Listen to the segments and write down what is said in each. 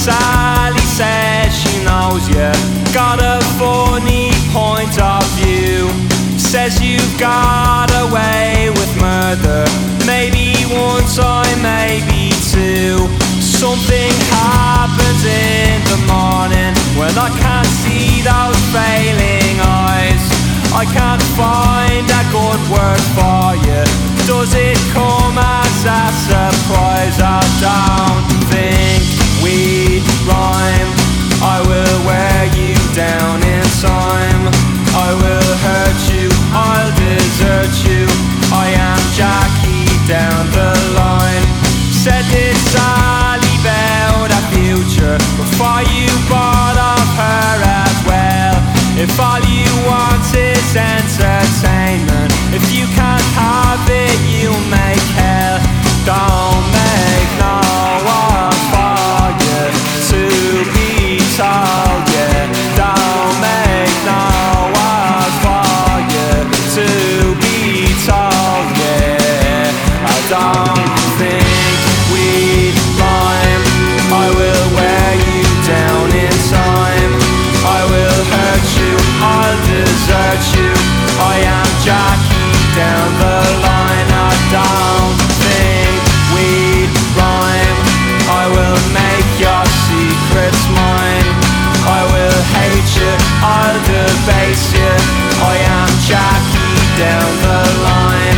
Sally says she knows you got a funny point of view. Says you got away with murder, maybe one time, maybe two. Something happens in the morning when I can't see those failing eyes. I can't find a good word for you. Does it come as a surprise? I don't think we'd rhyme. I will wear you down in time. I will hurt you, I'll desert you. I am Jackie down the line. Said this Sally about a future before you bought off her as well. If all you want is entertainment, if you can't have it, you make hell. Don't make no one for you to be told, yeah. Don't make no one for you to be told, yeah. I don't think we'd rhyme. I will wear you down in time. I will hurt you, I'll desert you. I am Jackie down the line. I don't think we'd rhyme. I will make your secrets mine. I will hate you, I'll debase you. I am Jackie down the line.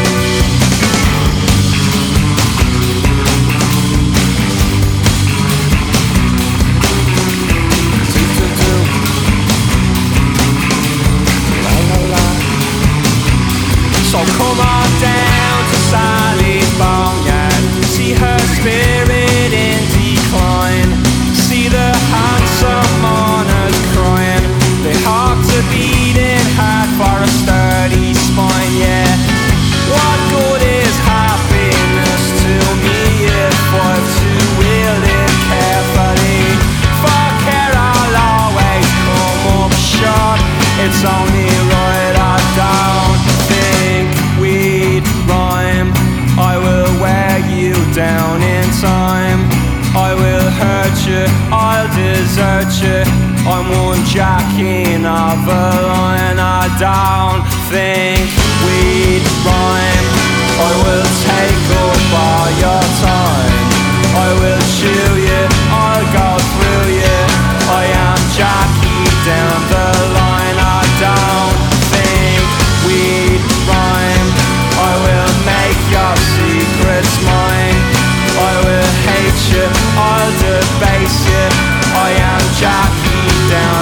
So come on down to Sally's boneyard. See her spirit in decline. See the handsome mourners crying. They have to beating hard for a sturdy spine, yeah. What good is happiness to me if I've to wield it carefully? For care I'll always come up short. It's only right I don't think we'd rhyme. I will wear you down in time. I will hurt you, I'll desert you. I'm one Jackie of a line. I don't think we'd rhyme. I will take up all your time. I will chew you, I'll go through you. I am Jackie down the line. I don't think we'd rhyme. I will make your secrets mine. I will hate you, I'll debase you. I am Jackie down